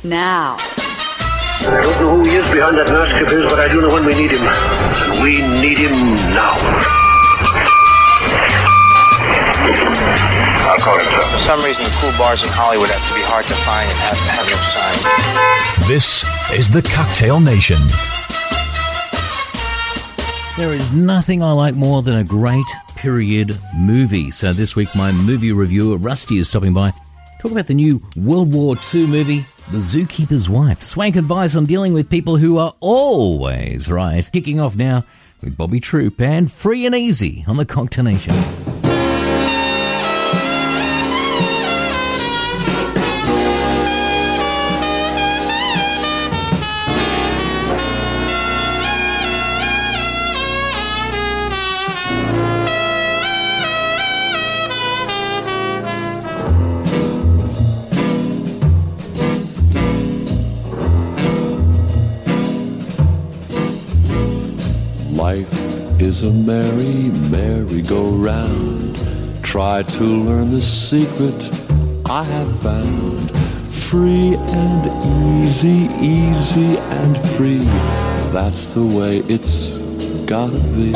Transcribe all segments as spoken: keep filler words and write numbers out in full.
now. I don't know who he is behind that mask of his, but I do know when we need him. And we need him now. I'll call him, sir. For some reason, the cool bars in Hollywood have to be hard to find and have to have no sign. This is the Cocktail Nation. There is nothing I like more than a great period movie. So this week, my movie reviewer, Rusty, is stopping by. Talk about the new World War Two movie, The Zookeeper's Wife. Swank advice on dealing with people who are always right. Kicking off now with Bobby Troop and Free and Easy on the Cocktail Nation. Life is a merry, merry-go-round. Try to learn the secret I have found. Free and easy, easy and free. That's the way it's gotta be.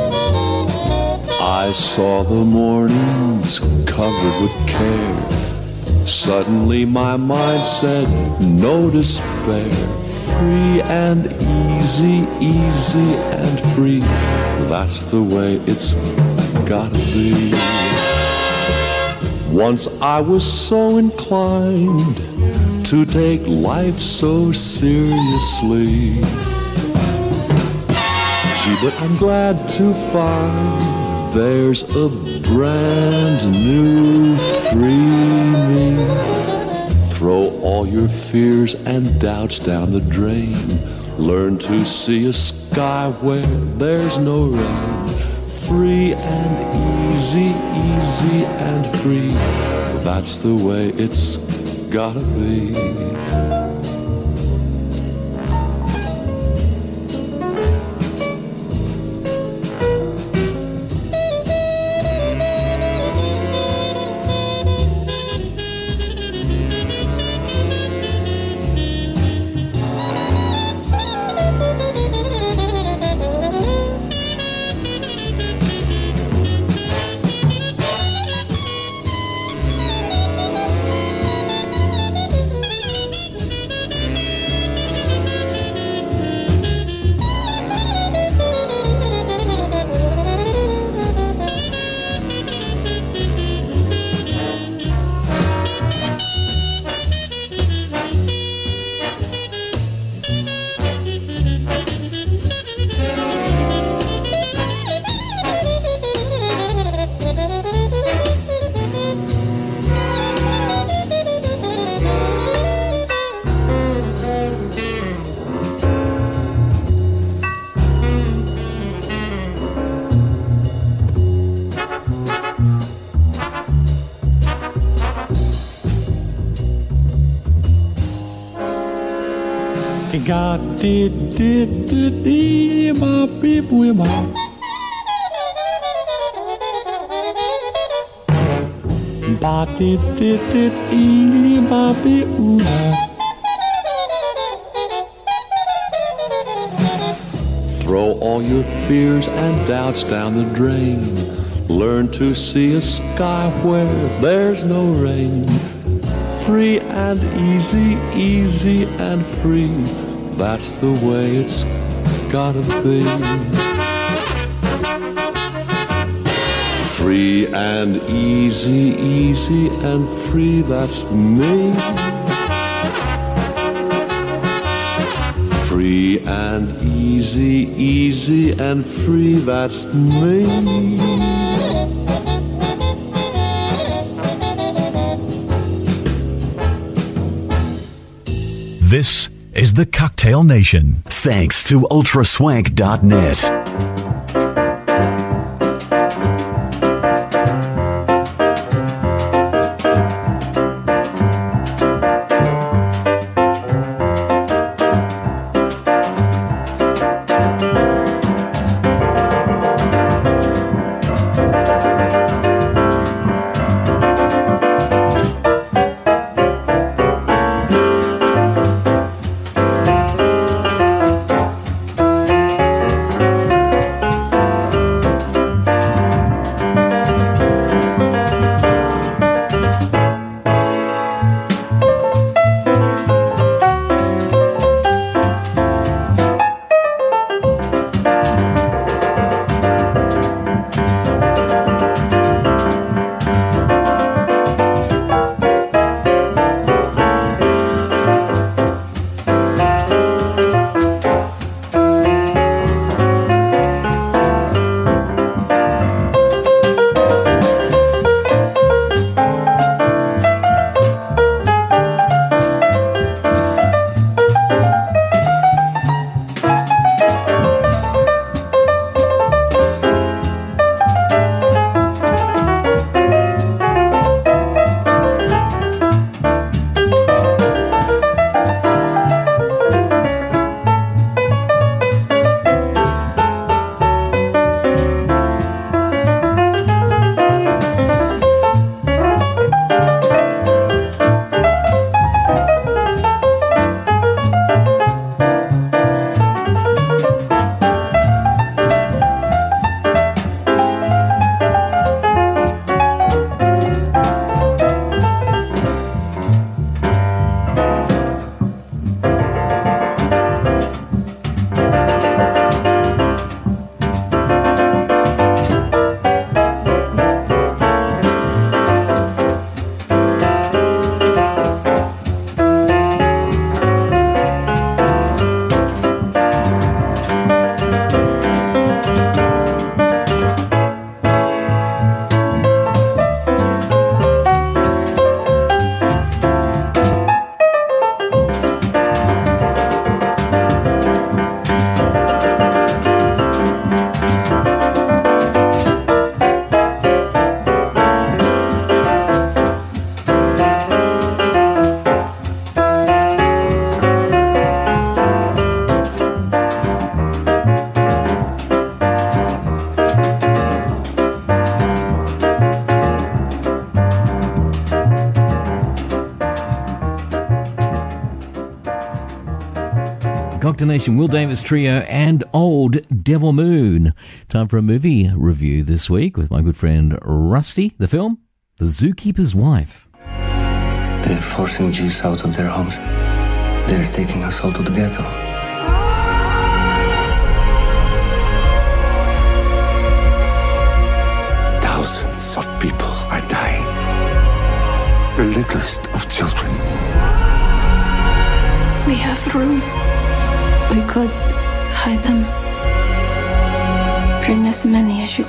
I saw the mornings covered with care. Suddenly my mind said, no despair. Free and easy, easy and free. That's the way it's gotta be. Once I was so inclined to take life so seriously. Gee, but I'm glad to find there's a brand new free me. Throw all your fears and doubts down the drain. Learn to see a sky where there's no rain. Free and easy, easy and free. That's the way it's gotta be. God did did did did my people with my ba did did did did my people. Throw all your fears and doubts down the drain. Learn to see a sky where there's no rain. Free and easy, easy and free. That's the way it's gotta be. Free and easy, easy and free. That's me. Free and easy, easy and free. That's me. This is the Cocktail Nation. Thanks to ultra swank dot net. Cocktail Nation, Will Davis Trio and Old Devil Moon. Time for a movie review this week with my good friend Rusty. The film, The Zookeeper's Wife. They're forcing Jews out of their homes. They're taking us all to the ghetto. Thousands of people are dying. The littlest of children. We have room. We could hide them. Bring as many as you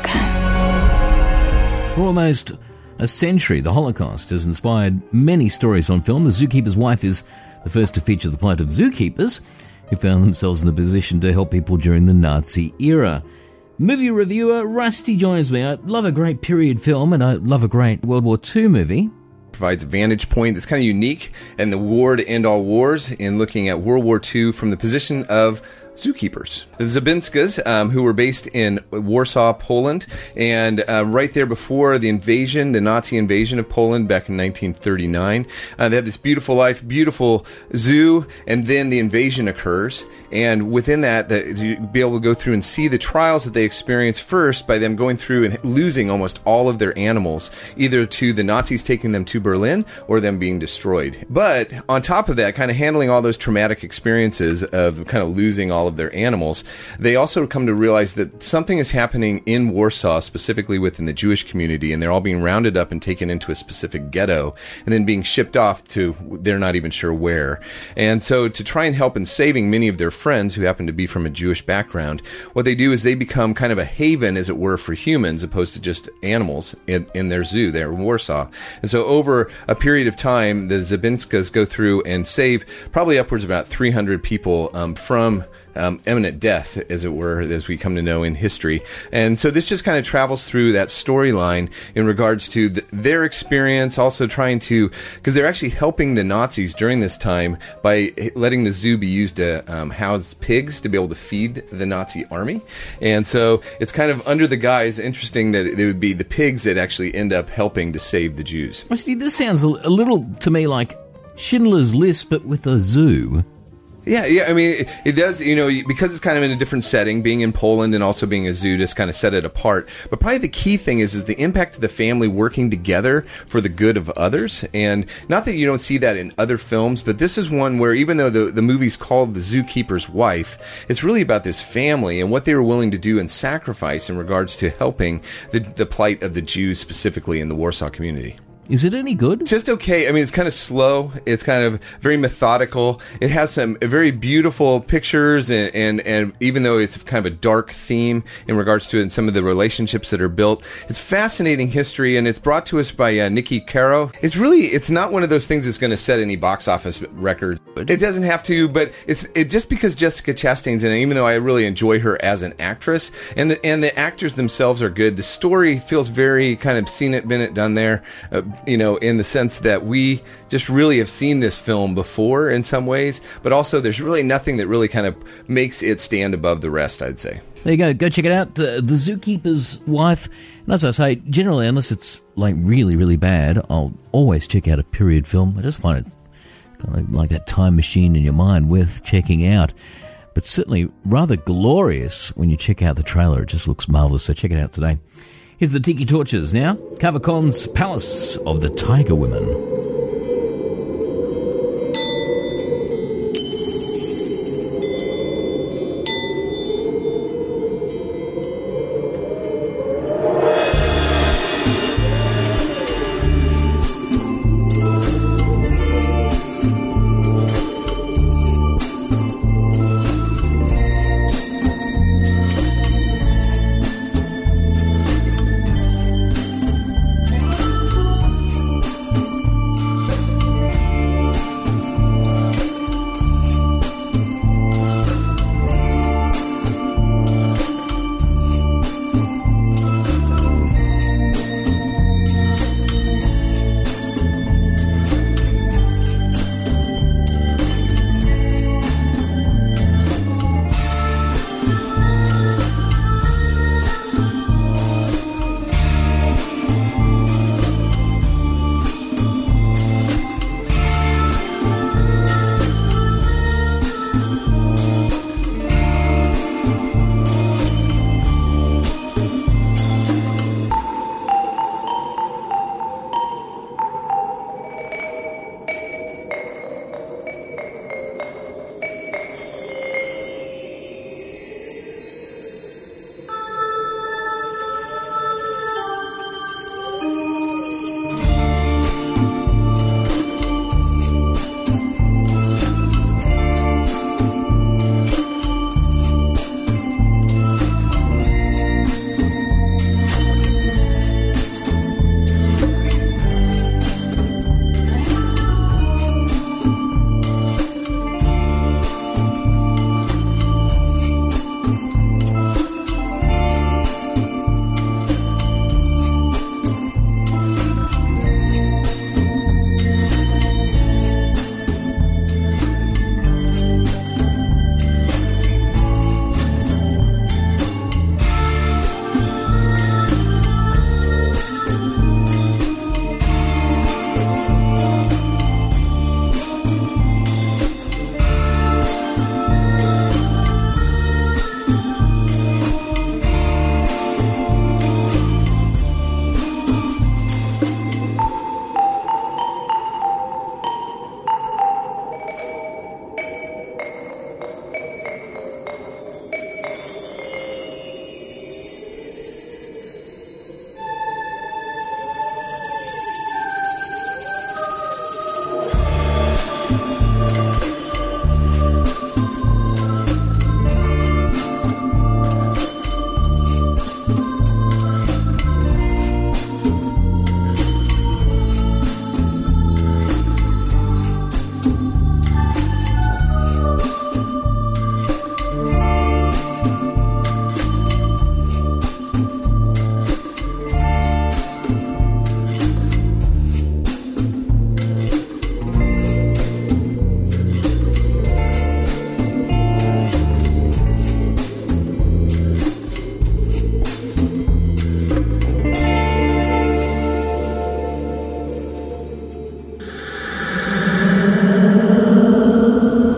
can. For almost a century, the Holocaust has inspired many stories on film. The Zookeeper's Wife is the first to feature the plight of zookeepers who found themselves in the position to help people during the Nazi era. Movie reviewer Rusty joins me. I love a great period film and I love a great World War Two movie. Provides a vantage point that's kind of unique and the war to end all wars in looking at World War Two from the position of zookeepers. The Zabinskas, um, who were based in Warsaw, Poland, and uh, right there before the invasion, the Nazi invasion of Poland back in nineteen thirty-nine, uh, they had this beautiful life, beautiful zoo, and then the invasion occurs. And within that, the, you'd be able to go through and see the trials that they experienced first by them going through and losing almost all of their animals, either to the Nazis taking them to Berlin or them being destroyed. But on top of that, kind of handling all those traumatic experiences of kind of losing all of their animals, they also come to realize that something is happening in Warsaw, specifically within the Jewish community, and they're all being rounded up and taken into a specific ghetto and then being shipped off to they're not even sure where. And so to try and help in saving many of their friends who happen to be from a Jewish background, what they do is they become kind of a haven, as it were, for humans opposed to just animals in, in their zoo there in Warsaw. And so over a period of time, the Zabinskas go through and save probably upwards of about three hundred people um, from Um, imminent death, as it were, as we come to know in history. And so this just kind of travels through that storyline in regards to the, their experience, also trying to, because they're actually helping the Nazis during this time by letting the zoo be used to um, house pigs to be able to feed the Nazi army. And so it's kind of under the guise, interesting that it would be the pigs that actually end up helping to save the Jews. Well, Steve, this sounds a, a little to me like Schindler's List, but with a zoo. Yeah, yeah. I mean, it, it does, you know, because it's kind of in a different setting, being in Poland and also being a zoo, just kind of set it apart. But probably the key thing is, is the impact of the family working together for the good of others. And not that you don't see that in other films, but this is one where even though the, the movie's called The Zookeeper's Wife, it's really about this family and what they were willing to do and sacrifice in regards to helping the, the plight of the Jews, specifically in the Warsaw community. Is it any good? Just okay. I mean, it's kind of slow. It's kind of very methodical. It has some very beautiful pictures, and, and, and even though it's kind of a dark theme in regards to it and some of the relationships that are built, it's fascinating history, and it's brought to us by uh, Nikki Caro. It's really, it's not one of those things that's going to set any box office records. It doesn't have to, but it's it just because Jessica Chastain's in it, even though I really enjoy her as an actress, and the, and the actors themselves are good. The story feels very kind of seen it, been it, done there. Uh, you know, in the sense that we just really have seen this film before in some ways, but also there's really nothing that really kind of makes it stand above the rest, I'd say. There you go. Go check it out. Uh, The Zookeeper's Wife. And as I say, generally, unless it's like really, really bad, I'll always check out a period film. I just find it kind of like that time machine in your mind worth checking out. But certainly rather glorious when you check out the trailer. It just looks marvelous. So check it out today. Here's the Tiki Torches now. Cavacon's Palace of the Tiger Women.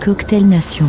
Cocktail Nation.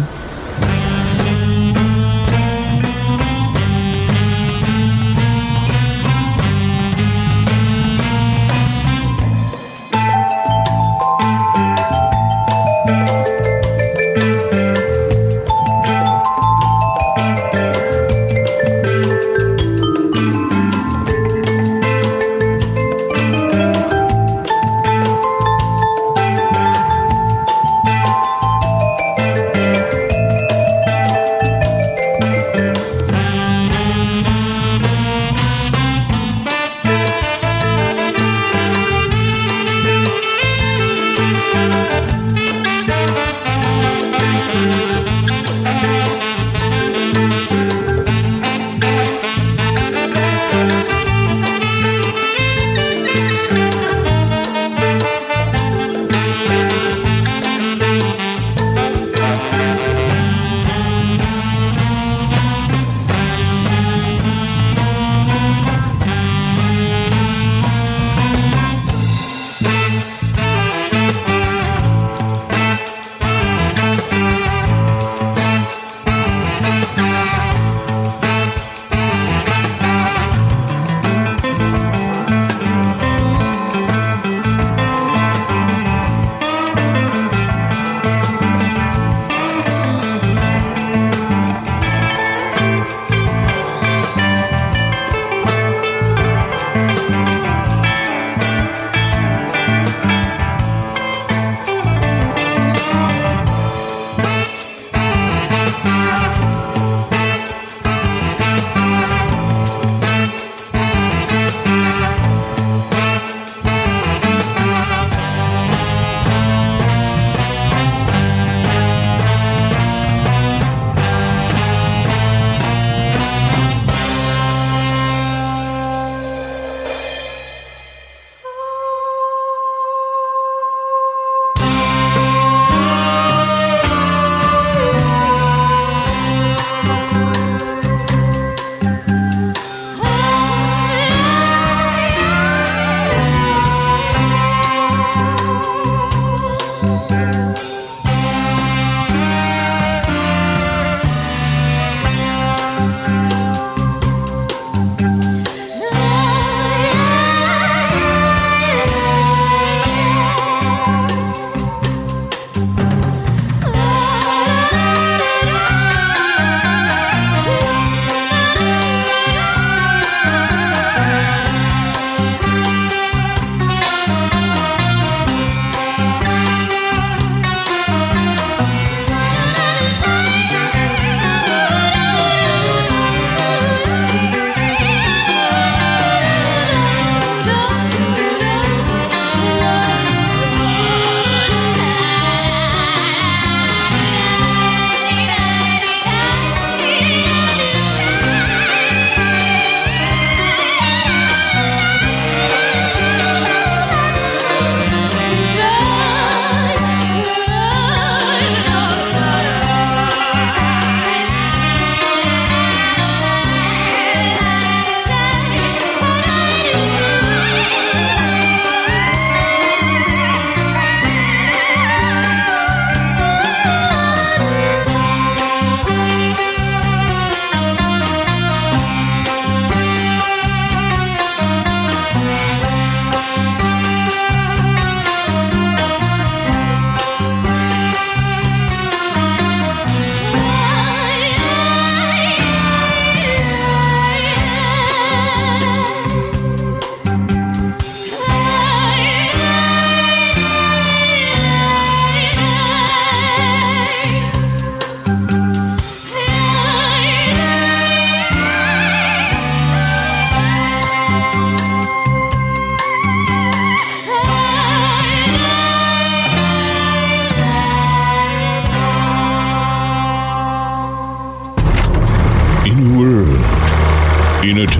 in a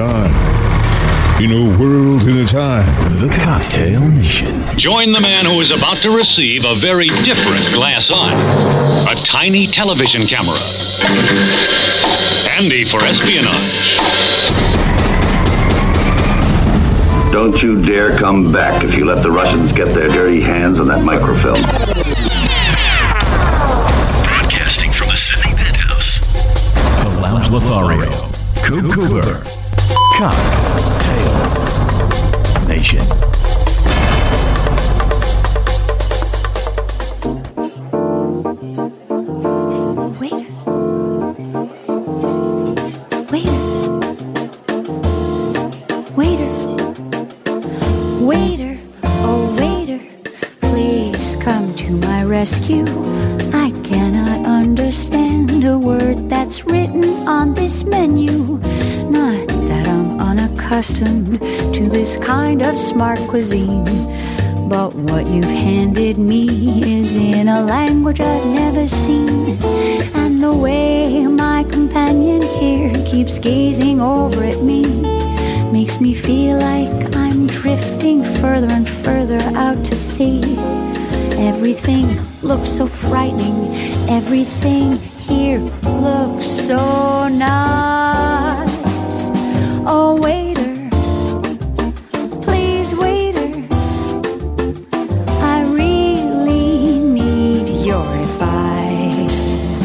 time. In a world in a time. The Cocktail Nation. Join the man who is about to receive a very different glass eye. A tiny television camera. Handy for espionage. Don't you dare come back if you let the Russians get their dirty hands on that microfilm. Lothario. Coop Cooper. Cocktail Nation. Rescue. I cannot understand a word that's written on this menu. Not that I'm unaccustomed to this kind of smart cuisine, but what you've handed me is in a language I've never seen. And the way my companion here keeps gazing over at me makes me feel like I'm drifting further and further out to sea. Everything looks so frightening. Everything here looks so nice. Oh, waiter, please, waiter, I really need your advice.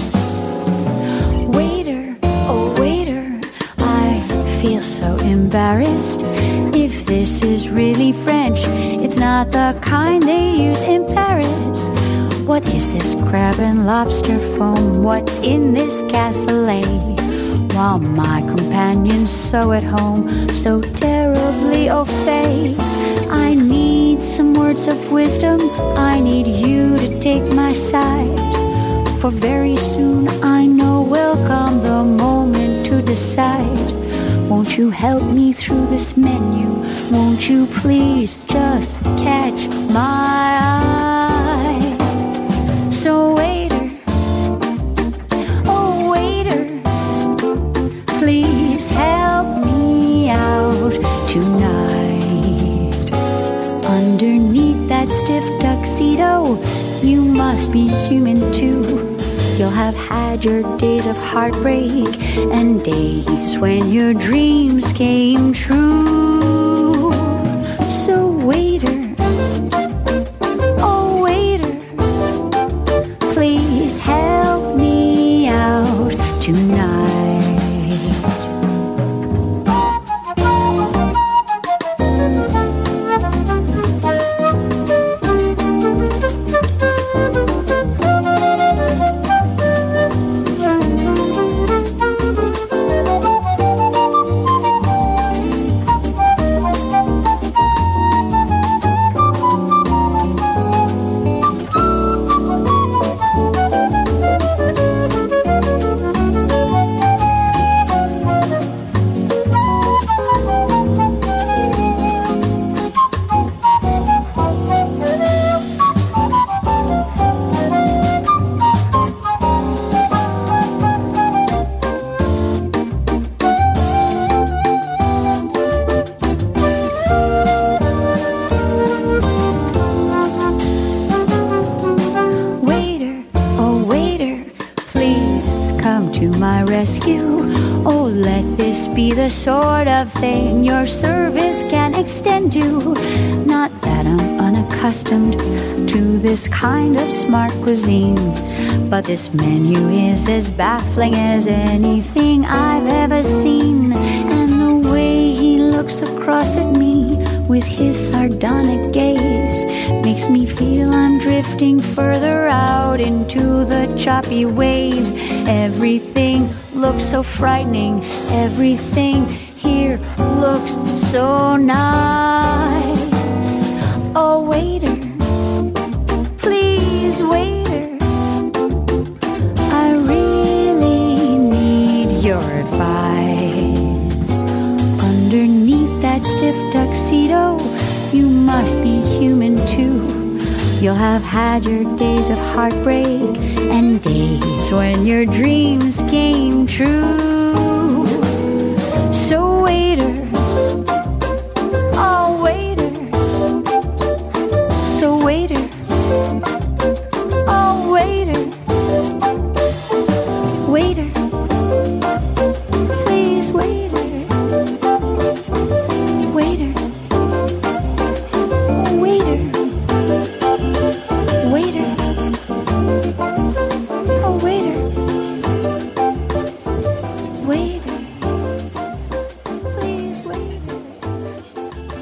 Waiter, oh, waiter, I feel so embarrassed. If this is really French, it's not the kind they use in Paris. What is this crab and lobster foam? What's in this cassoulet? While my companion's so at home, so terribly au fait. I need some words of wisdom. I need you to take my side. For very soon I know will come the moment to decide. Won't you help me through this menu? Won't you please just catch my eye? So waiter, oh waiter, please help me out tonight. Underneath that stiff tuxedo, you must be human too. You'll have had your days of heartbreak and days when your dreams came true. So waiter, oh waiter, please help me out tonight. Sort of thing your service can extend to. Not that I'm unaccustomed to this kind of smart cuisine, but this menu is as baffling as anything I've ever seen. And the way he looks across at me with his sardonic gaze makes me feel I'm drifting further out into the choppy waves. Everything looks so frightening. Everything here looks so nice. Oh, waiter, please, waiter, I really need your advice. Underneath that stiff tuxedo, you must be human too. You'll have had your days of heartbreak and days when your dreams came true. So waiter, oh waiter, so waiter, oh waiter, waiter, please waiter, waiter, waiter, waiter, oh waiter.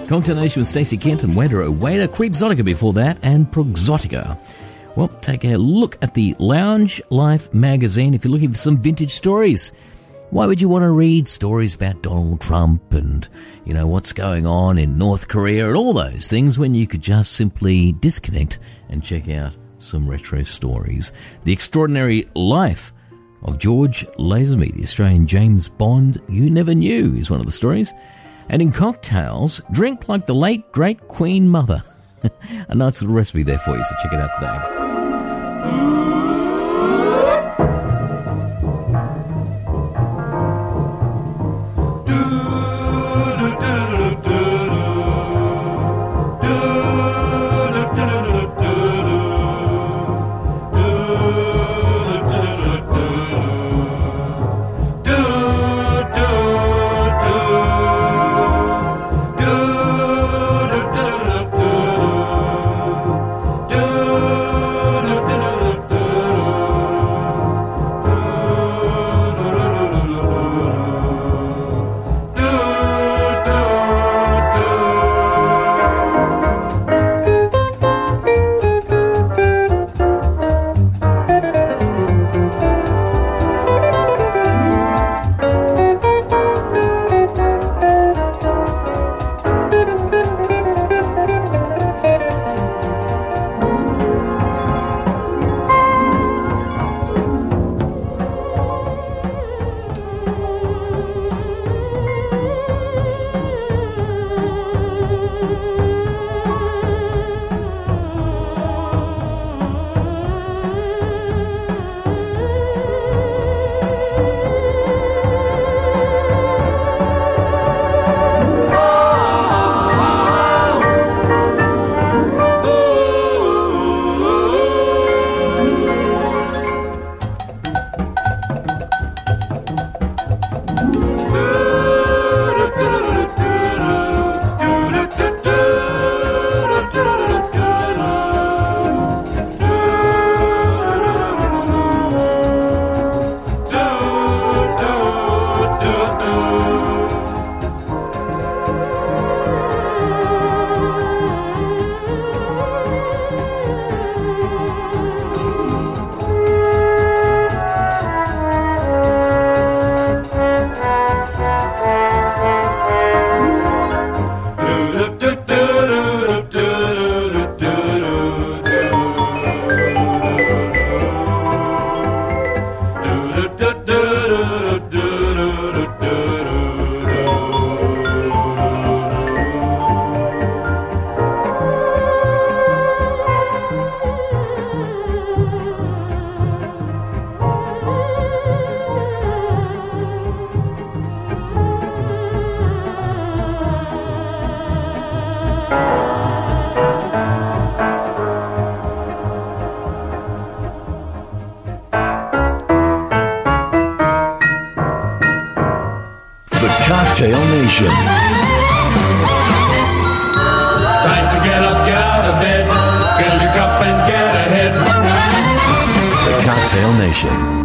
Cocktail Nation with Stacey Kent and Wader O'Wader. Creepzotica before that, and Progzotica. Well, take a look at the Lounge Life magazine if you're looking for some vintage stories. Why would you want to read stories about Donald Trump and, you know, what's going on in North Korea and all those things when you could just simply disconnect and check out some retro stories? The Extraordinary Life of George Lazenby, the Australian James Bond you never knew, is one of the stories. And in cocktails, drink like the late, great Queen Mother. A nice little recipe there for you, so check it out today. Cocktail Nation. Time to get up, get out of bed, fill your cup and get ahead. The Cocktail Nation.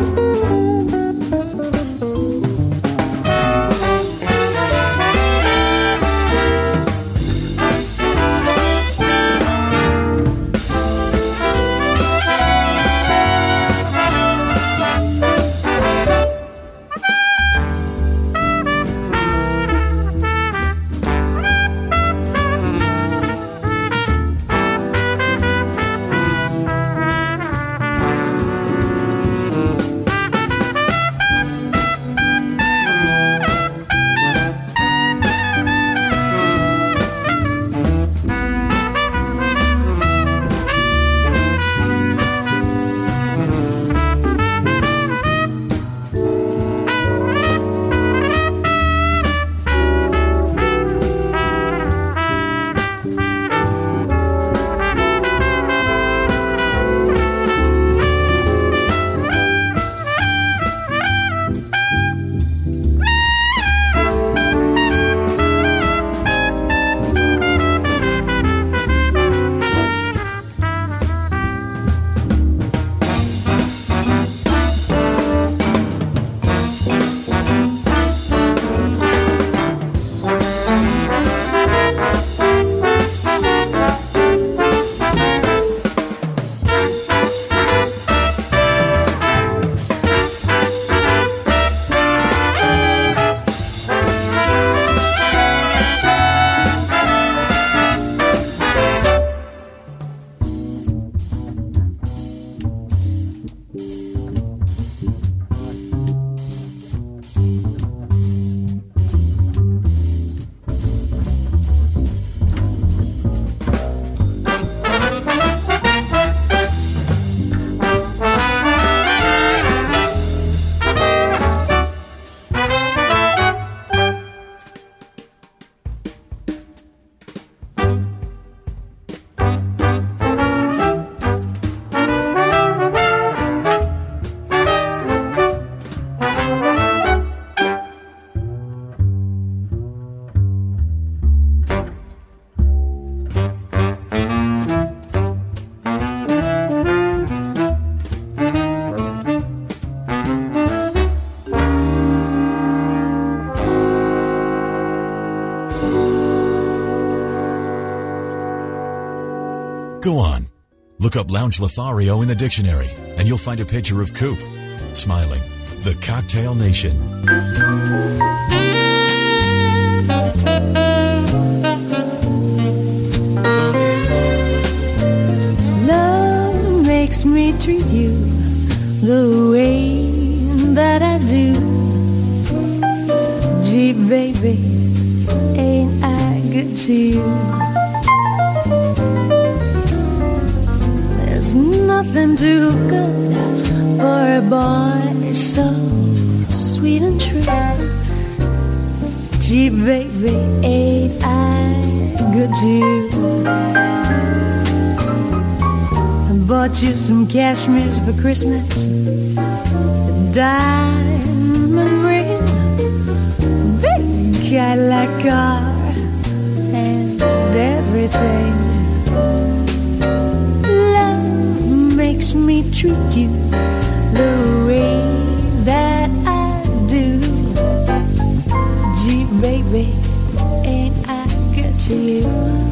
Go on. Look up Lounge Lothario in the dictionary, and you'll find a picture of Coop, smiling. The Cocktail Nation. Love makes me treat you the way that I do. Gee, baby, ain't I good to you? There's nothing too good for a boy so sweet and true. Gee, baby, ain't I good to you? I bought you some cashmere's for Christmas, a diamond ring, big Cadillac car, and everything. Love makes me treat you the way that I do. Gee, baby, ain't I good to you?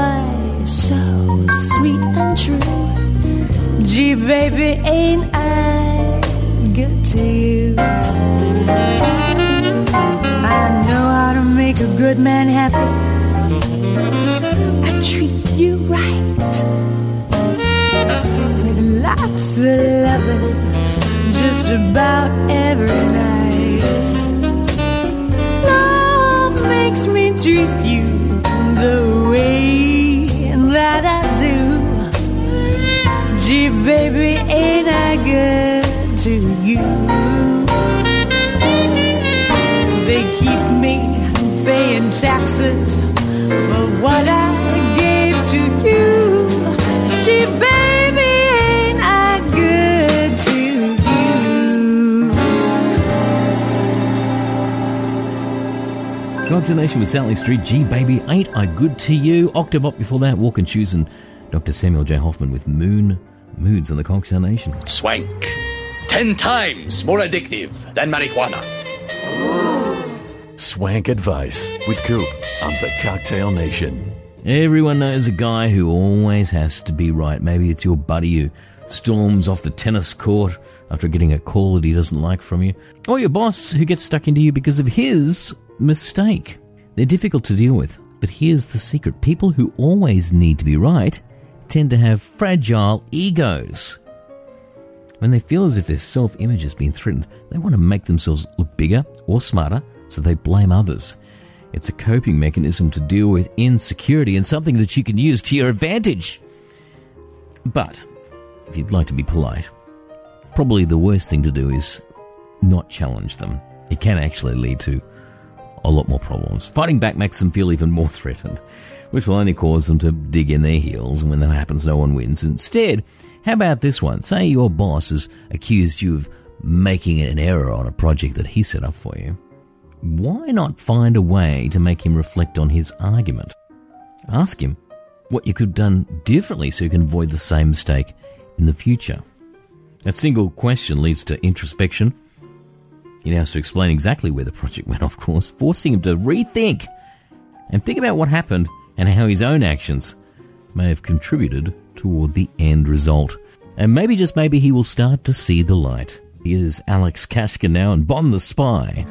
boy, so sweet and true. Gee, baby, ain't I good to you? I know how to make a good man happy. I treat you right with lots of loving just about every night. Love makes me treat you the way that I do. Gee, baby, ain't I good to you? They keep me paying taxes for what I gave to you. Gee, baby, ain't I good to you? God Donation with Sally Street. Gee, baby, ain't I good to you? Octobot before that, Walk and Choose, and Doctor Samuel J. Hoffman with Moon Moods on the Cocktail Nation. Swank. Ten times more addictive than marijuana. Swank Advice with Coop on the Cocktail Nation. Everyone knows a guy who always has to be right. Maybe it's your buddy who storms off the tennis court after getting a call that he doesn't like from you, or your boss who gets stuck into you because of his mistake. They're difficult to deal with, but here's the secret. People who always need to be right tend to have fragile egos. When they feel as if their self-image has been threatened, they want to make themselves look bigger or smarter, so they blame others. It's a coping mechanism to deal with insecurity and something that you can use to your advantage. But if you'd like to be polite, probably the worst thing to do is not challenge them. It can actually lead to a lot more problems. Fighting back makes them feel even more threatened, which will only cause them to dig in their heels, and when that happens, no one wins. Instead, how about this one? Say your boss has accused you of making an error on a project that he set up for you. Why not find a way to make him reflect on his argument? Ask him what you could have done differently so you can avoid the same mistake in the future. That single question leads to introspection. He now has to explain exactly where the project went, of course, forcing him to rethink and think about what happened and how his own actions may have contributed toward the end result. And maybe, just maybe, he will start to see the light. Here's Alex Kashka now and Bon the Spy.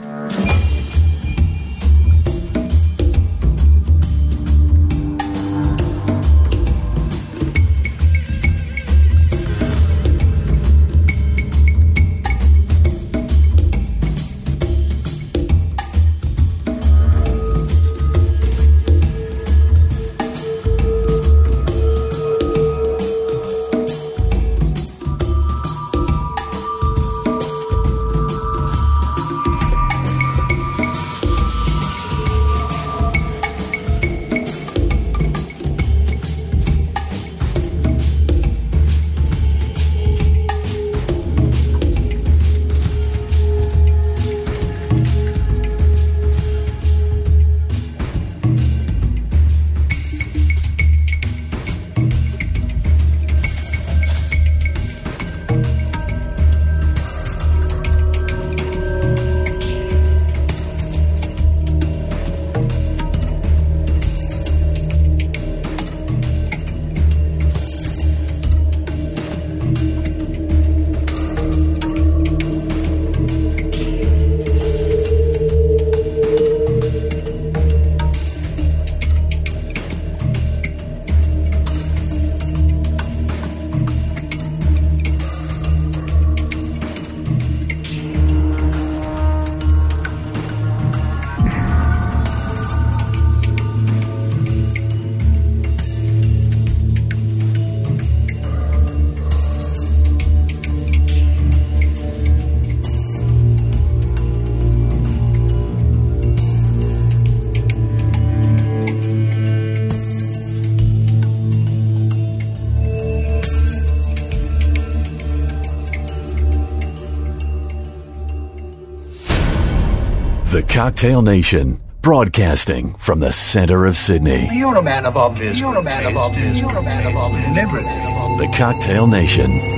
The Cocktail Nation, broadcasting from the center of Sydney. You're a man of obvious. You're a man of obvious. You're a man of obvious. Everything. The Cocktail Nation.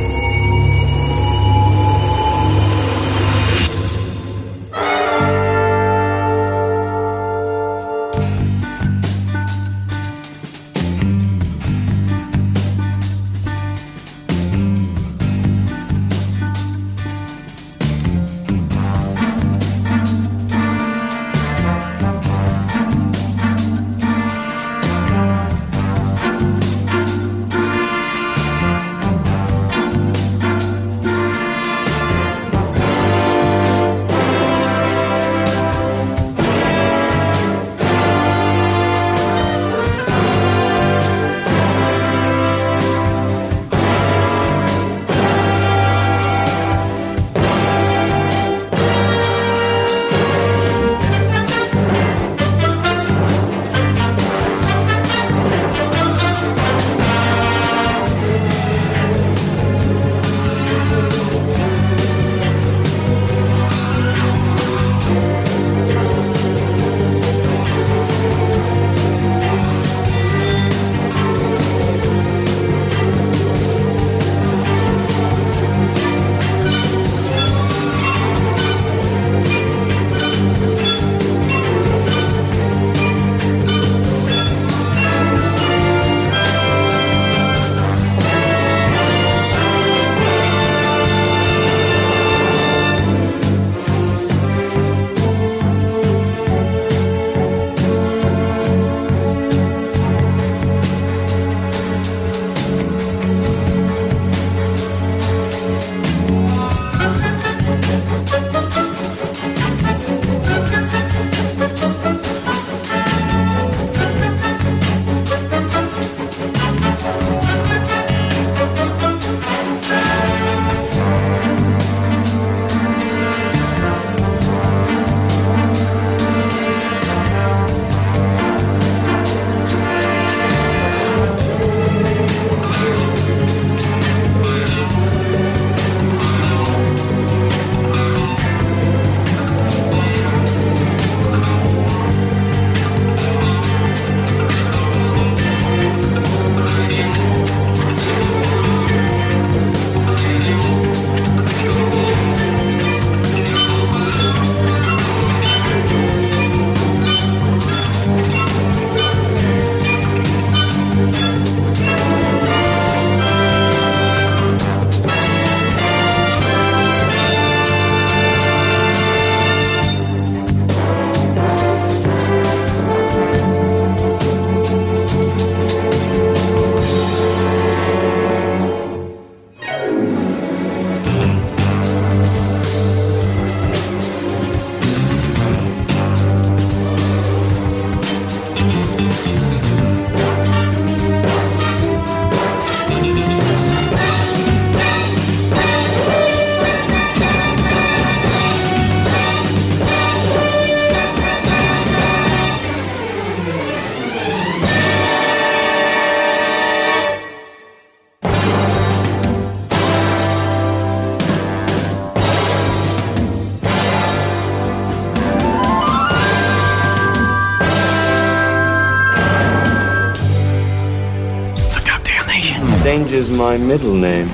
Danger's my middle name.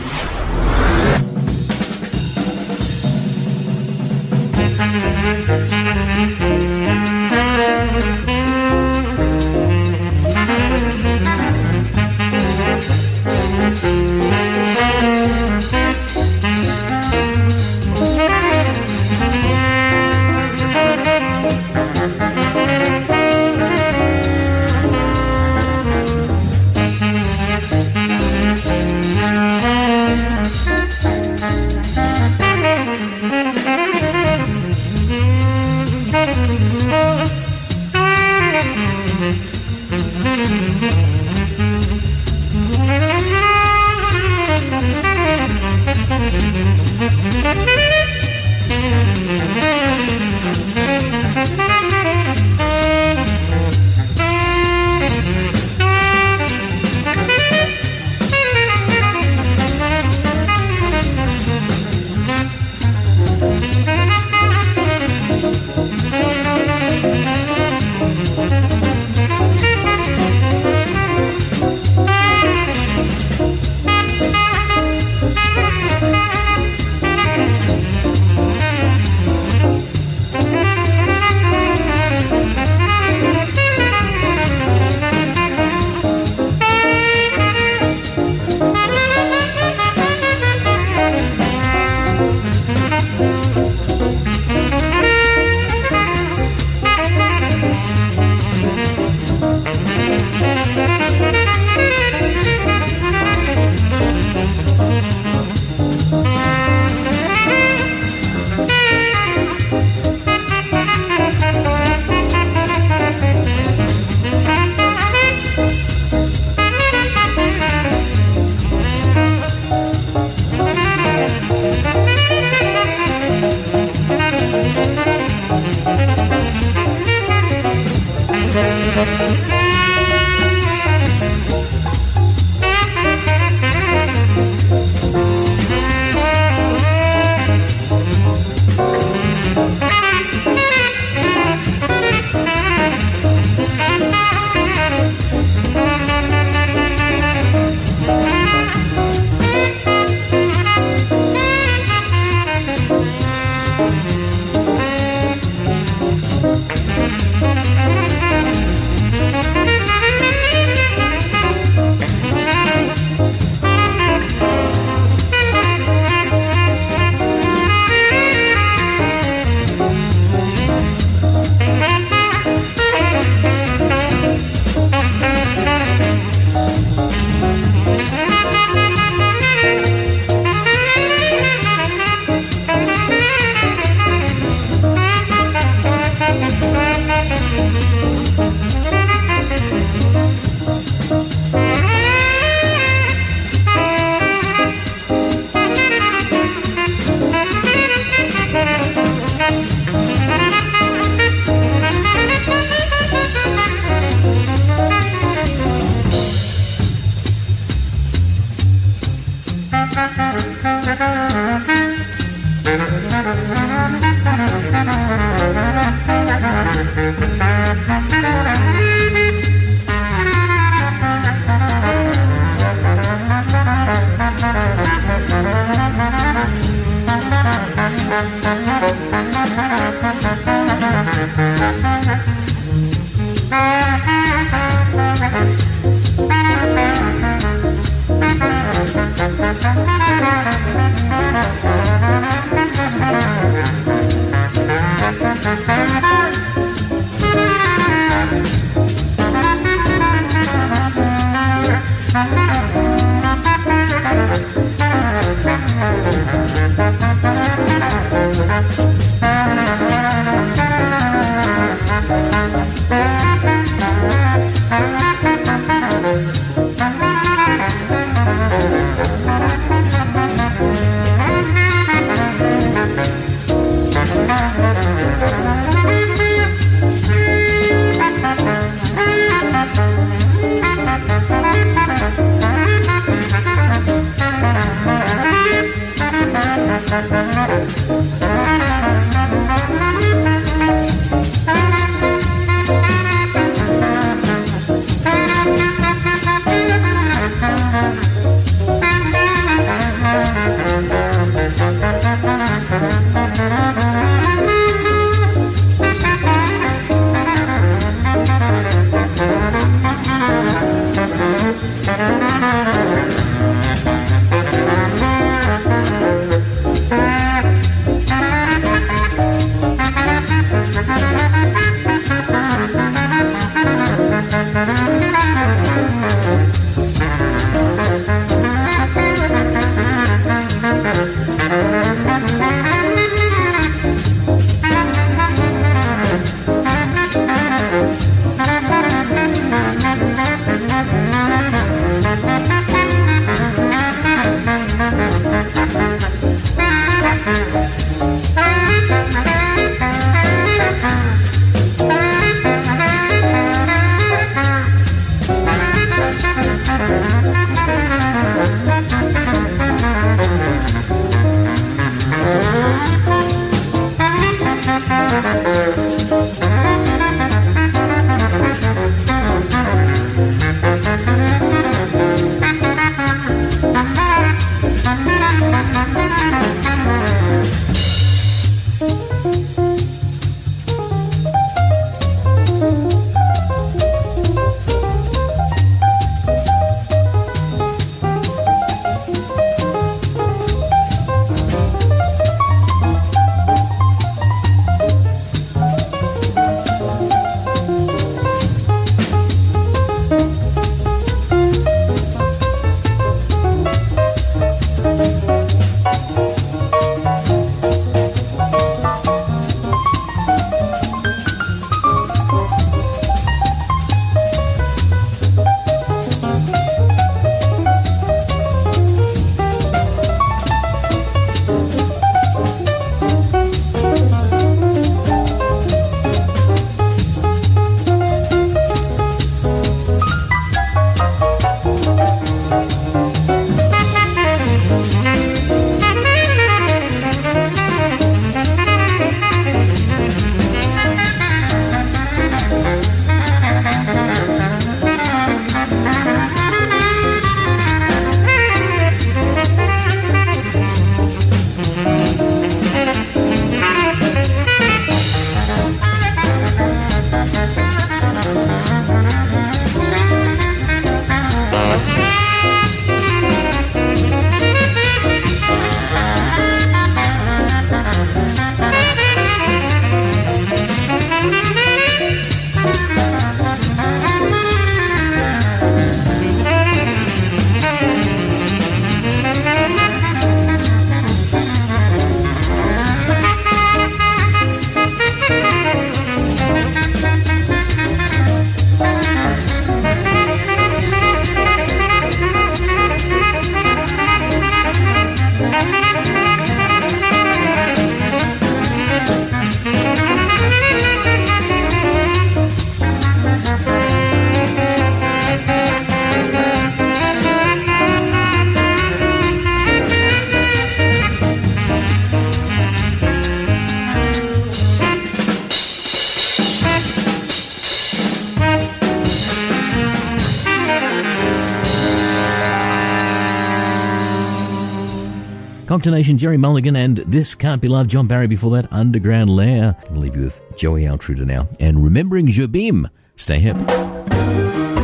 Cocktail Nation, Jerry Mulligan, and This Can't Be Love, John Barry. Before that, Underground Lair. I'll leave you with Joey Altruder now. And remembering Jobim. Stay hip.